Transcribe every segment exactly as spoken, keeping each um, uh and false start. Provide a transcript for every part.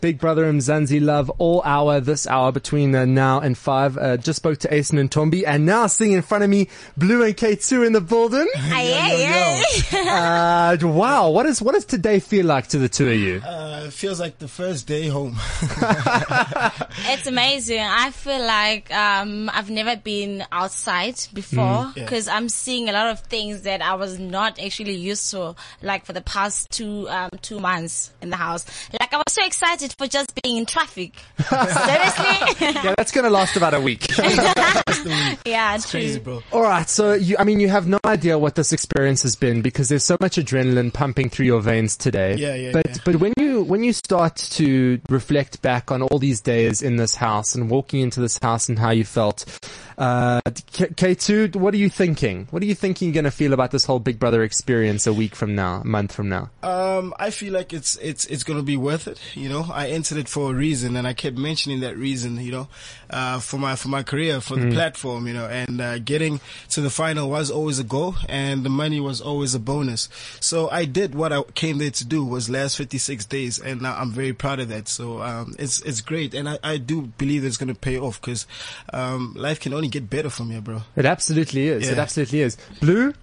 Big Brother Mzansi Love all hour, this hour between uh, now and five. Uh, just spoke to Asen and Tombi, and now sitting in front of me, Blue and K two in the building. Yeah, yeah. uh, wow, what is what does today feel like to the two of you? Uh, it feels like the first day home. It's amazing. I feel like um, I've never been outside before because mm, yeah. I'm seeing a lot of things that I was not actually used to, like for the past two um, two months in the house. Like I was so excited for just being in traffic. Seriously? Yeah, that's going to last about a week. Yeah, it's true. Crazy, bro. All right, so you, I mean, you have no idea what this experience has been because there's so much adrenaline pumping through your veins today. Yeah, yeah. But yeah. but when you when you start to reflect back on all these days in this house and walking into this house and how you felt, uh, K two, what are you thinking? What are you thinking you're going to feel about this whole Big Brother experience a week from now, a month from now? Um, I feel like it's it's it's going to be worth it. You know, I entered it for a reason, and I kept mentioning that reason. You know, uh, for my for my career, for the mm. platform. You know, and uh, getting to the final was always a goal, and the money was always a bonus. So I did what I came there to do, was last fifty-six days, and uh, I'm very proud of that. So um, it's it's great, and I, I do believe it's going to pay off because um, life can only get better from here, bro. It absolutely is. Yeah. It absolutely is. Blue.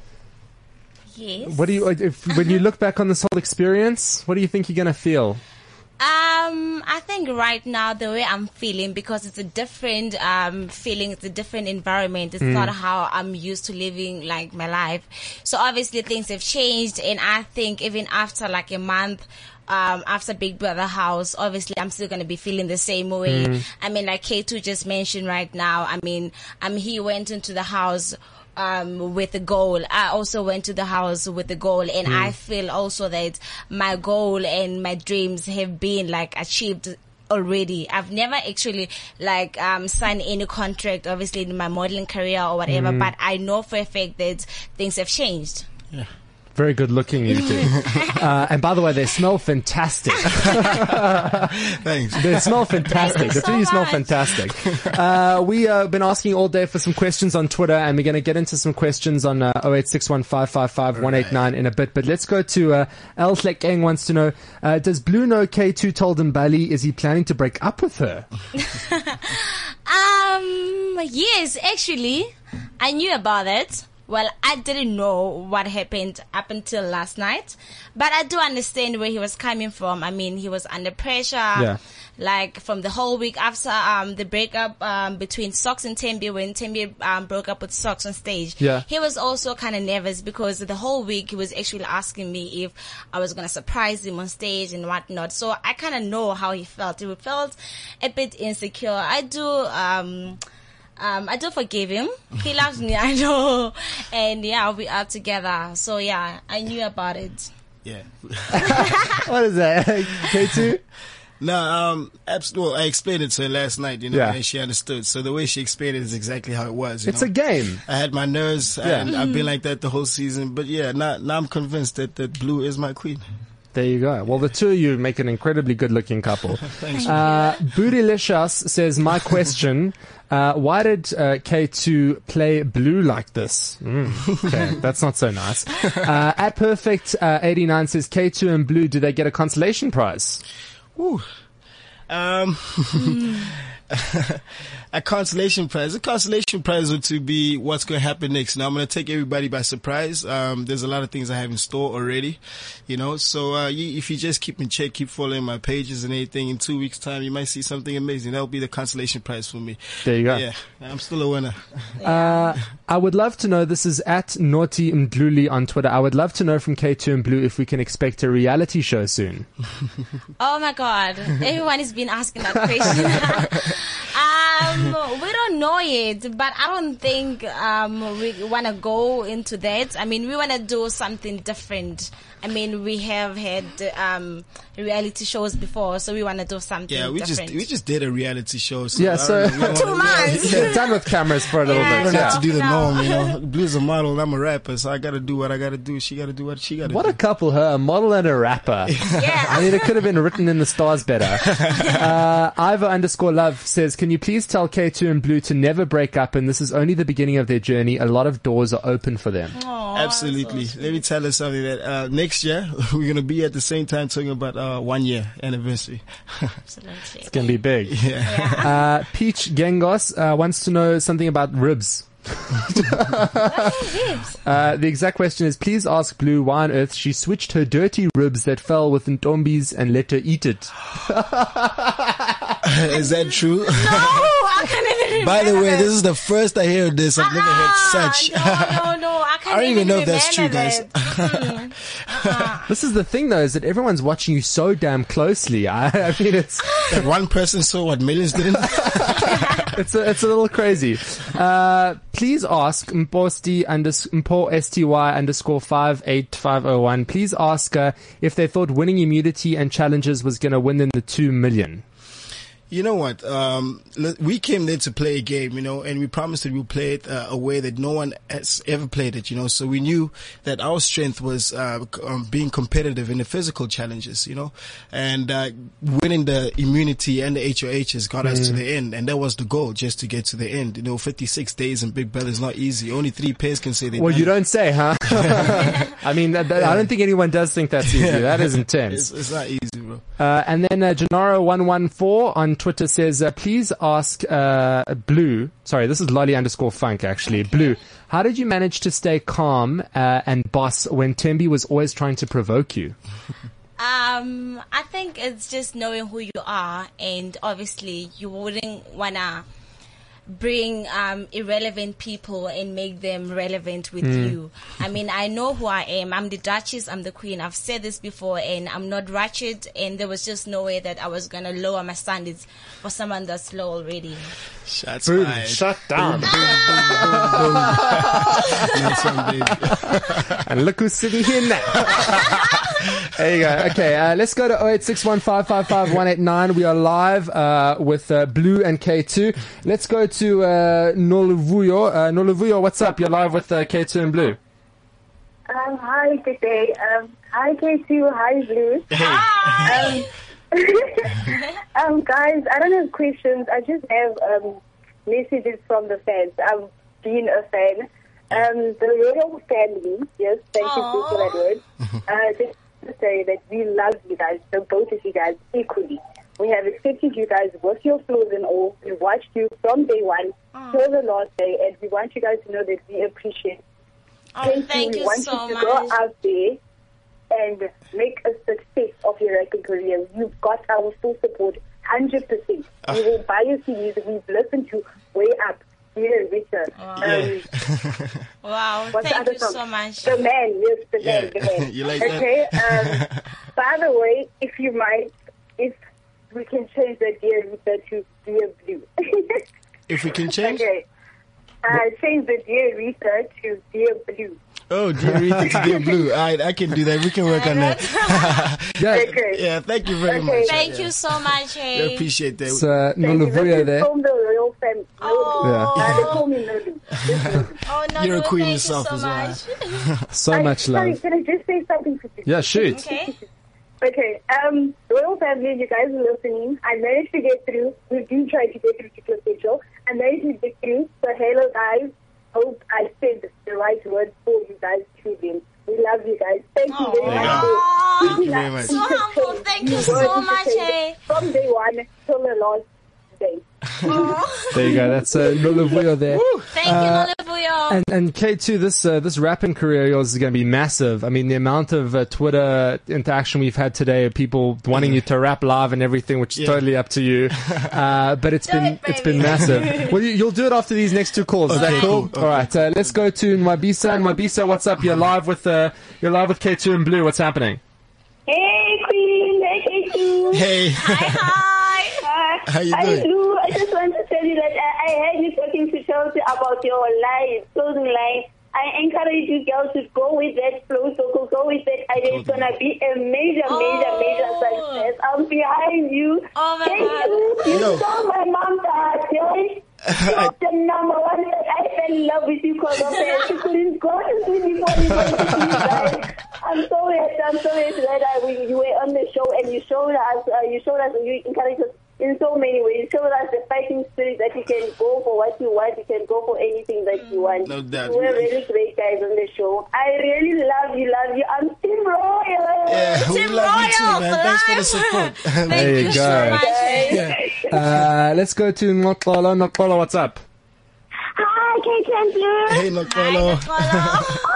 Yes. What do you, if, when you look back on this whole experience, what do you think you're going to feel? Um, I think right now the way I'm feeling, because it's a different um feeling, it's a different environment. It's mm. not how I'm used to living like my life. So obviously things have changed, and I think even after like a month. Um, after Big Brother House, obviously I'm still going to be feeling the same way. Mm. I mean, like K two just mentioned right now, I mean, um, he went into the house um, with a goal. I also went to the house with a goal, and mm. I feel also that my goal and my dreams have been like achieved already. I've never actually like um signed any contract, obviously in my modeling career or whatever, mm. but I know for a fact that things have changed. Yeah. Very good looking, you two. Uh, and by the way, they smell fantastic. Thanks. They smell fantastic. The two of you smell fantastic. Uh, we have uh, been asking all day for some questions on Twitter, and we're going to get into some questions on uh, oh eight six one, five five five, one eight nine in a bit. But let's go to uh, El Tlekeng wants to know, uh, does Blue know K two told Mbali, is he planning to break up with her? um, yes, actually, I knew about it. Well, I didn't know what happened up until last night, but I do understand where he was coming from. I mean, he was under pressure, yeah. like from the whole week after um the breakup um between Socks and Tembi, when Tembi um broke up with Socks on stage. Yeah. He was also kind of nervous because the whole week he was actually asking me if I was gonna surprise him on stage and whatnot. So I kind of know how he felt. He felt a bit insecure. I do um. Um, I do forgive him. He loves me, I know. And yeah, we are together. So yeah, I knew about it. Yeah. What is that? K two? No, um, absolutely. Well, I explained it to her last night, you know, yeah. and she understood. So the way she explained it is exactly how it was. You it's know? a game. I had my nerves, yeah. and I've been like that the whole season. But yeah, now, now I'm convinced that, that Blue is my queen. There you go. Well, the two of you make an incredibly good-looking couple. Thanks. Uh, Bootylicious says, my question, uh, why did uh, K two play Blue like this? Mm, okay, that's not so nice. Uh, at Perfect uh, eighty-nine says, K two and Blue, do they get a consolation prize? Ooh. Um... A consolation prize. A consolation prize would to be what's going to happen next. Now I'm going to take everybody by surprise. Um, there's a lot of things I have in store already, you know. So uh, you, if you just keep in check, keep following my pages and anything, in two weeks' time you might see something amazing. That'll be the consolation prize for me. There you go. Yeah, I'm still a winner. Uh, I would love to know. This is at Naughty Mdluli on Twitter. I would love to know from K two and Blue if we can expect a reality show soon. Oh my God! Everyone has been asking that question. Um, we don't know yet, but I don't think um we want to go into that. I mean, we want to do something different. I mean, we have had um reality shows before, so we want to do something yeah, we different. just we just did a reality show. So yeah, so for two months. Yeah, done with cameras for a little Yeah, bit. I don't Yeah. have to do the No. norm, you know. Blue's a model and I'm a rapper, so I gotta do what I gotta do. She gotta do what she gotta What do. a couple, her, a model and a rapper. Yeah. I mean, it could have been written in the stars better. Uh, Ivor underscore love says, can you please tell K two and Blue to never break up, and this is only the beginning of their journey. A lot of doors are open for them. Aww, Absolutely. so Let me tell you something that uh, next year we're going to be at the same time talking about uh, one year anniversary. absolutely. It's going to be big. Yeah. Uh, Peach Gengos uh, wants to know something about ribs. uh, the exact question is, please ask Blue why on earth she switched her dirty ribs that fell with Ntombis and let her eat it. Is that true? No, I can't even remember. By the way, this is the first I hear of this. I've never heard such. No, no, no. I can't I don't even know if that's true, remember guys. that. Mm-mm. Uh-uh. This is the thing, though, is that everyone's watching you so damn closely. I, I mean, it's That one person saw what millions didn't. it's a, it's a little crazy. Uh, please ask Mposti unders- Mpo S T Y underscore five eight five oh one. Please ask uh, if they thought winning immunity and challenges was going to win them the two million. You know what? Um, le- we came there to play a game, you know, and we promised that we'll play it uh, a way that no one has ever played it, you know. So we knew that our strength was uh, c- um, being competitive in the physical challenges, you know, and uh, winning the immunity and the H O Hs got us to the end, and that was the goal, just to get to the end. You know, fifty-six days in Big Brother is not easy. Only three pairs can say they. Well, done you it. don't say, huh? I mean, that, that, I don't think anyone does think that's easy. That is intense. It's, it's not easy, bro. Uh, and then uh, Gennaro one one four on Twitter says, uh, please ask uh, Blue, sorry, this is Lolly underscore Funk actually, Blue, how did you manage to stay calm uh, and boss when Tembi was always trying to provoke you? Um, I think it's just knowing who you are, and obviously you wouldn't wanna bring um irrelevant people and make them relevant with you. I mean, I know who I am. I'm the Duchess, I'm the Queen. I've said this before, and I'm not ratchet, and there was just no way that I was gonna lower my standards for someone that's low already. Shots Boom, fired. shut down. Nice one, baby. And look who's sitting here now. There you go. Okay, uh, let's go to oh eight six one five five five one eight nine. We are live uh, with uh, Blue and K two. Let's go to uh, Noluvuyo. Uh, Noluvuyo, what's up? You're live with uh, K two and Blue. Um, hi, good day. Um, hi, K two. Hi, Blue. Hi! Um, um, guys, I don't have questions. I just have um, messages from the fans. I've been a fan. Um, the royal family, yes, thank you Aww. for that word. Uh, just to say that we love you guys, the both of you guys, equally. We have accepted you guys with your flaws and all. We watched you from day one till the last day, and we want you guys to know that we appreciate. Oh, thank we you want so you to much. go out there and make a success of your acting career. You've got our full support, one hundred percent. We will buy your C Ds. We've listened to Way Up, Dear Richard. Wow. Um, Wow, what's the thank other you song? so much. The Man, yes, the Yeah. Man, the Man. You like that? okay, um, by the way, if you might, if we can change the Dear Rita to Dear Blue. If we can change. okay. Uh, change the Dear Rita to Dear Blue. Oh, dear Rita to dear Blue. All right, I can do that. We can work on that. Yeah, Okay. Yeah, thank you very Okay. much. Thank Yeah. you so much, We hey. appreciate that. it's uh, Thank you. Noluvuyo This there. is from the royal family. Oh. Uh, they call me Nolu. Oh, no, You're a no, queen thank yourself you so as well. much. So I- much Sorry, love. can I just say something for you? Yeah, shoot. Okay. Okay, um, royal family, you guys are listening. I managed to get through. We do try to get through to Cliff Mitchell. I managed to get through. So, hello, guys. Hope I said the right words for you guys to them. We love you guys. Thank you very much. Aw. Thank you very much. So humble. Thank you so much, hey. From day one till the last day. Oh. There you go. That's uh, Noluvuyo there. Thank you, Noluvuyo. And, and K two, this uh, this rapping career of yours is going to be massive. I mean, the amount of uh, Twitter interaction we've had today of people wanting you to rap live and everything, which is Yeah. totally up to you. Uh, but it's Do been it, it's been baby. massive. Well, you, you'll do it after these next two calls. Is that Okay, cool? cool. All right. Uh, let's go to Nwabisa. Nwabisa, what's up? You're live with uh, you're live with K two and Blue. What's happening? Hey, Queen. Hey, K two. Hey, Hi, hi. how you I doing? do. I just want to tell you that I, I heard you talking to Chelsea about your live, closing line. I encourage you girls to go with that flow, so go, go with that idea. It's going to be a major, major, Oh. major success. I'm behind you. Oh, my Thank God. you. You Yo. stole my mom's heart, Joyce. You're the number one. I fell in love with you because of that. She couldn't go to sleep before you went to sleep, guys. I'm so happy. I'm so happy that I, we, you were on the show and you showed us. Uh, you showed us. You encouraged us. in so many ways. Shows us the fighting spirit that you can go for what you want. You can go for anything that you want. No doubt. We're really great guys on the show. I really love you, love you. I'm Team Royal. Yeah, we Team love you too, Royal man. Thanks for the life. support. Thank There you you go. so much. Yeah. Uh, let's go to Nokolo. Nokolo, what's up? Hi, Kate and Blue. Hey, Nokolo. Hi,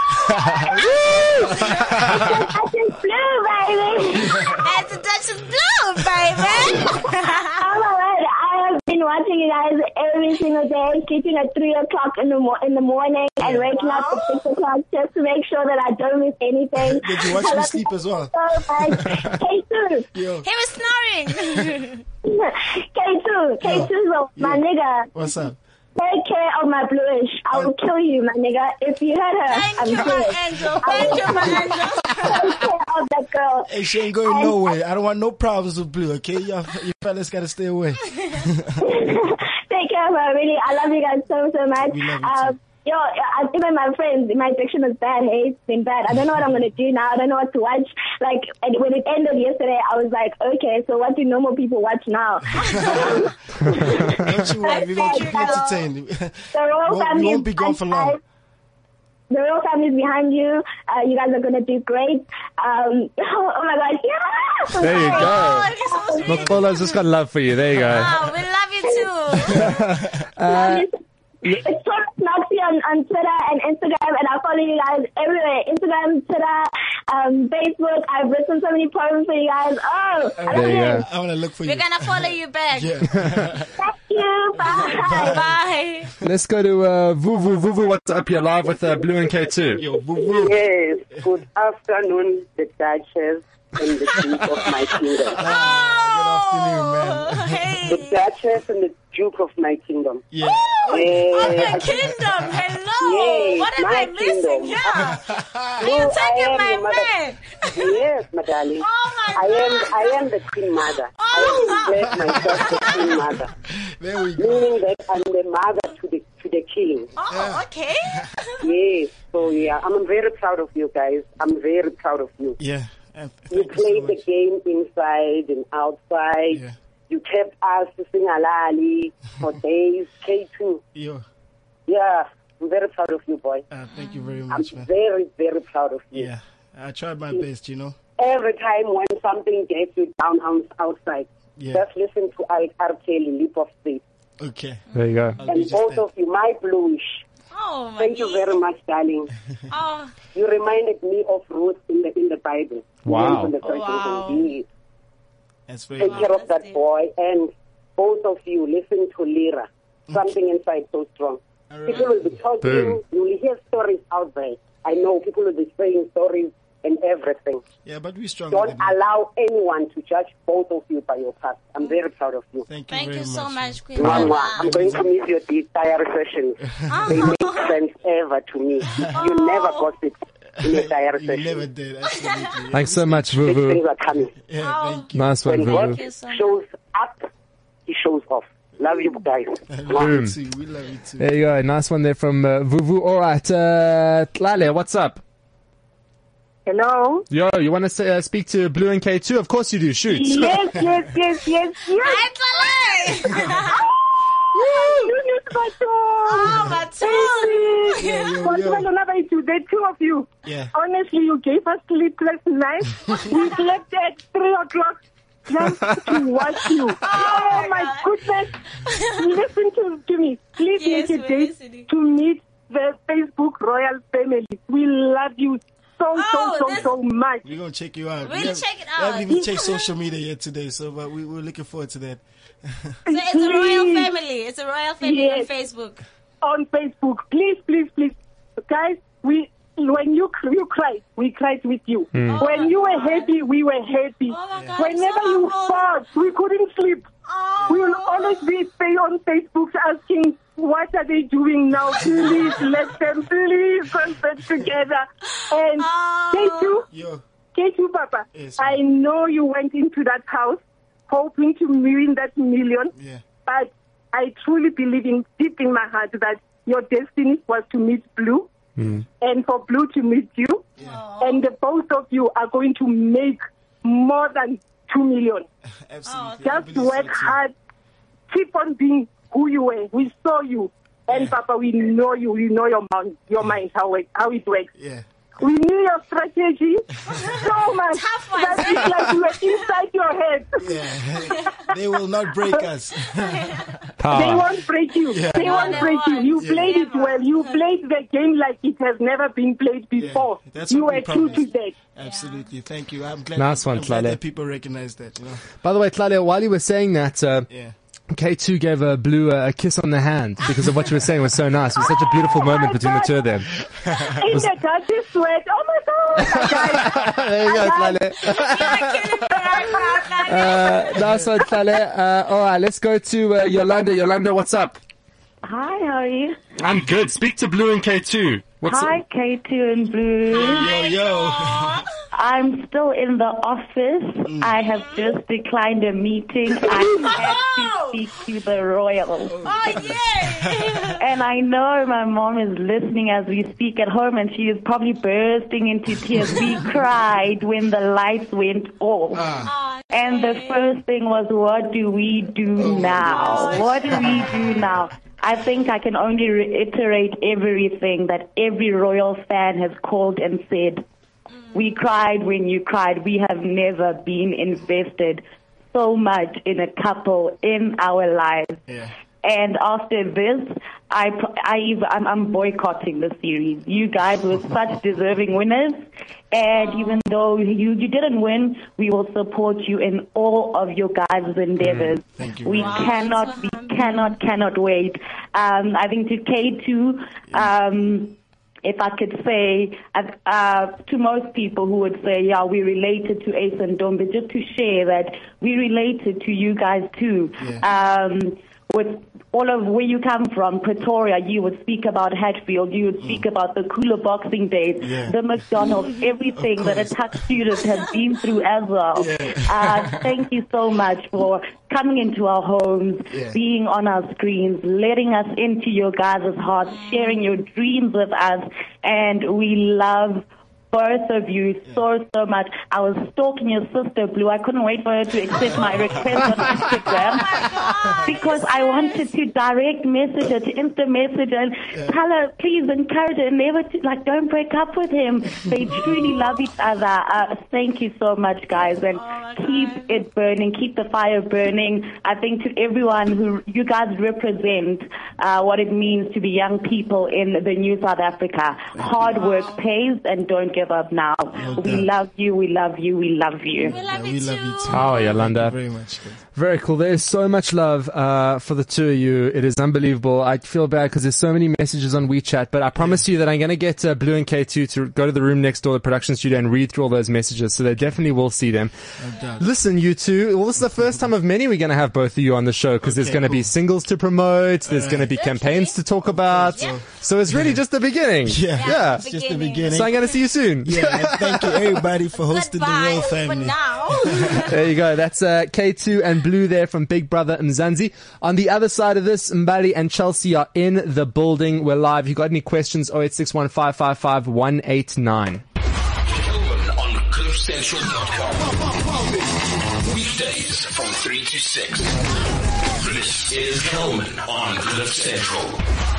I just Blue, baby. It's a touch of blue, baby. Oh my God, I have been watching you guys every single day, sleeping at three o'clock in the mo- in the morning and waking up at six o'clock just to make sure that I don't miss anything. Did you watch I me love sleep you as well? So much. K two, Yo, He was snoring. K two, K two, my nigga. what's up? Take care of my bluish. I will kill you, my nigga. If you hurt her, Thank I'm you, my serious. angel. Thank you, my angel. Take care of that girl. Hey, she ain't going nowhere. I don't want no problems with Blue, okay? Y'all, you fellas gotta stay away. Take care of her, really. I love you guys so, so much. We love you Um, too. yo, I, even my friends, my addiction is bad. Hey, it's been bad. I don't know what I'm going to do now. I don't know what to watch. Like, and when it ended yesterday, I was like, okay, so what do normal people watch now? Don't you worry, we're gonna keep you entertained. The royal Won't- family we is won't be gone for behind- long. The royal family is behind you. Uh, you guys are going to do great. Um, oh my God, yeah! There you Oh, go. you're so sweet. Nokolo's just got love for you. There you go. Oh, we love you too. Uh, It's Taurus Noxy on, on Twitter and Instagram, and I follow you guys everywhere. Instagram, Twitter, um, Facebook. I've written so many poems for you guys. Oh, I love There you you. go. I wanna look for you. We're gonna follow you back. Yeah. Thank you. Bye. Bye. Let's go to uh, Vuvu. Vuvu, what's up? You're live with uh, Blue and K two. Yo, woo woo. Yes, good afternoon, the Duchess and the Duke of my kingdom. Oh, man. hey. The Duchess and the Duke of my kingdom. Yeah. Oh, Yeah. of the kingdom. Hello. Yes, What am my I missing kingdom. here? No, You're I taking am my your mother. man. Yes, my darling. Oh, my I am, God. I am the queen mother. Oh. I am declared myself the queen mother, There we go. meaning that I'm the mother to the to the king. Oh, okay. Yes, so yeah, I'm very proud of you guys. I'm very proud of you. Yeah. And You thank you so played the much. game inside and outside. Yeah. You kept us singalali for days. K two. Yo, Yeah, I'm very proud of you, boy. uh, thank you very I'm much, man. very, very proud of you. Yeah. I tried my best, you know. Every time when something gets you down out- outside, Yeah. just listen to Al R. Kelly, Leap of Faith. Okay. There you go. I'll do And just both that. of you, my bluish. Oh, my Thank you very much, darling. Oh, You reminded me of Ruth in the in the Bible. Wow. On the Christian Wow. Yes. That's very Take good. care of that's that deep. boy, and both of you listen to Lyra. Something inside so strong. All right. People will be talking. Boom. You will hear stories out there. I know people will be saying stories and everything. Yeah, but we strong. Don't with it, man. allow anyone to judge both of you by your past. I'm very proud of you. Thank you thank very you so much. much, Queen Mwah, mwah. Mama. I'm going to miss your deep diary sessions. They make sense ever to me. You never gossip in a diary You session. never did. Absolutely. Thanks so much, Big Vuvu. things are coming. Yeah, Oh. thank you. Nice one, When God Vuvu. you so much. shows up, he shows off. Love you guys. We Mwah. love you Boom. too. We love you too. There you go. Nice one there from uh, Vuvu. All right. Uh, Tlale, what's up? Hello? Yo, you want to say, uh, speak to Blue and K two? Of course you do. Shoot. Yes, yes, yes, yes, yes. It's a lie. Oh, my tooth. Yeah, yo, What yo. I love you, the two of you. Yeah. Honestly, you gave us sleepless nights. We slept at three o'clock just to watch you. Oh, my goodness. Listen to, to me. Please Yes, make a we're date listening. to meet the Facebook royal family. We love you so, Oh, so, so, this- so much. We're going to check you out. We'll We have- check it We haven't out. even checked social media yet today, so but we, we're looking forward to that. So it's a royal Please. family. It's a royal family Yes. on Facebook. On Facebook. Please, please, please. Guys, we when you you cried, we cried with you. When you were happy, we were happy. Oh my God, Whenever so you humble. fought, we couldn't sleep. Oh. We will always be stay on Facebook asking, what are they doing now? Please let them please come back together. And Oh. K two, Yo. K two, Papa, Yes, I know you went into that house hoping to win that million. Yeah. But I truly believe in deep in my heart that your destiny was to meet Blue and for Blue to meet you. And the both of you are going to make more than two million. Absolutely. Just work so hard. Keep on being who you were. We saw you. And yeah. Papa, we know you. We know your mind, your mind, how it, how it works. Yeah. We knew your strategy so much that it's like you were inside your head. Yeah. They will not break us. Power. They won't break you. Yeah. They won't no, break you. You yeah. played it well. You played the game like it has never been played before. Yeah. That's you what were we true promised. to that. Absolutely. Thank you. I'm glad, nice one, I'm glad Tlale. that people recognize that. You know? By the way, Tlale, while you were saying that, uh, yeah. K two gave uh, Blue a, a kiss on the hand because of what you were saying was so nice. It was such a beautiful oh moment between God. the two of them. In the dirty sweat. Oh my God. There you go, Tlale. uh, nice one, Tlale. Uh, all right, let's go to uh, Yolanda. Yolanda, what's up? Hi, how are you? I'm good. Speak to Blue and K two. What's Hi, K two and Blue. Yo, yo. I'm still in the office. Mm. I have just declined a meeting. I have to speak to the royals. Oh, yay! And I know my mom is listening as we speak at home, and she is probably bursting into tears. We cried when the lights went off. Ah. And the first thing was, what do we do Oh, now? What do we do now? I think I can only reiterate everything that every royal fan has called and said. We cried when you cried. We have never been invested so much in a couple in our lives. Yeah. And after this, I, I, I'm, I'm boycotting the series. You guys were such deserving winners. And even though you, you didn't win, we will support you in all of your guys' endeavors. Mm, thank you. We Wow. cannot, we cannot, cannot wait. Um, I think to K two, um, if I could say, uh, to most people who would say, yeah, we related to Ace and Dombe, just to share that we related to you guys too. Yeah. Um, with all of where you come from, Pretoria, you would speak about Hatfield, you would speak mm. about the cooler boxing days, yeah. the McDonald's, everything that a Tuck student has been through as well. Yeah. Uh, thank you so much for coming into our homes, yeah. being on our screens, letting us into your guys' hearts, sharing your dreams with us, and we love both of you yeah. so, so much. I was stalking your sister, Blue. I couldn't wait for her to accept my request on Instagram oh because I wanted to direct message her, to Insta message her and yeah. tell her, please encourage her, never to, like, don't break up with him. They truly love each other. Uh, thank you so much, guys, and oh keep God. it burning, keep the fire burning. I think to everyone who you guys represent uh, what it means to be young people in the new South Africa. Hard work pays, and don't give up now. Well we done. love you, we love you, we love you. We love, yeah, you, we too. love you too. Oh, Yolanda. Thank you very much. Very cool. There's so much love uh, for the two of you. It is unbelievable. I feel bad because there's so many messages on WeChat, but I promise yeah. you that I'm going to get uh, Blue and K two to go to the room next door, the production studio, and read through all those messages, so they definitely will see them. Listen, you two, well, this is the first time of many we're going to have both of you on the show because okay, there's going to cool. be singles to promote, there's uh, going to be campaigns to talk about, yeah. so it's really just the beginning. Yeah, yeah. yeah. It's just the beginning. So I'm going to see you soon. Yeah, thank you everybody for hosting Goodbye, the Royal Family. For now. There you go. That's uh, K two and Blue there from Big Brother Mzansi. On the other side of this, Mbali and Chelsea are in the building. We're live. You got any questions? oh eight six one, five five five, one eight nine. Kelman on cliff central dot com. Weekdays from three to six. This is Kelman on Cliff Central.